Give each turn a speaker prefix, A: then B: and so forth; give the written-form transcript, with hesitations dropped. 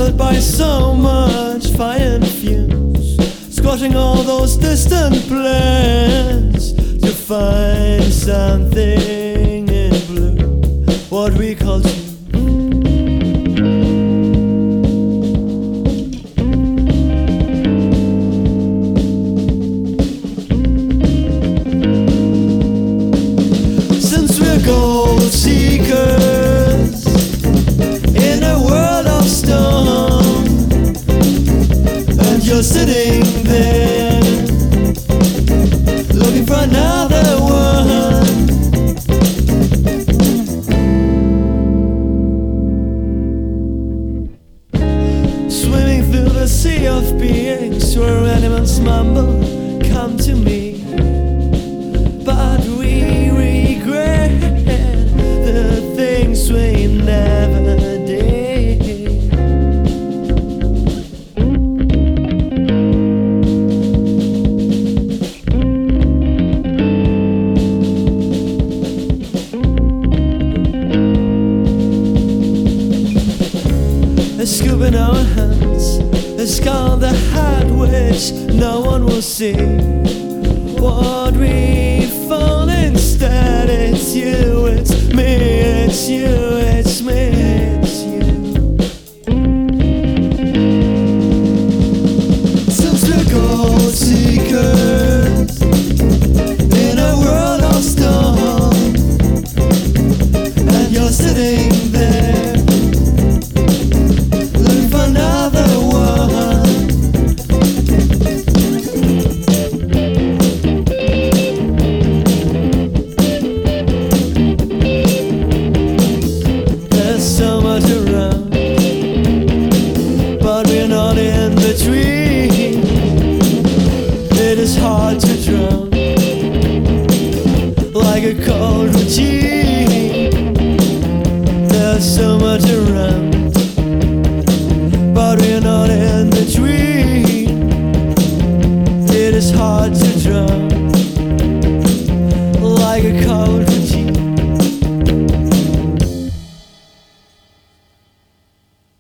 A: bothered by so much fire and fumes, squashing all those distant plans to find something in blue, what we call you. Since we're gold seekers in a world of stone, and you're sitting there looking for another one, swimming through the sea of beings where animals mumble, come to me, but we regret the things we never did. A scoop in our hands, a skull the hat which no one will see. What we found instead, it's you, it's me, it's you, it's me, it's you. Since we're gold seekers in a world of stone, and you're sitting there looking for another one, there's so much around, but we're not in between. It is hard to drown like a cold routine. There's so much around, but we're not in between. It is hard to drown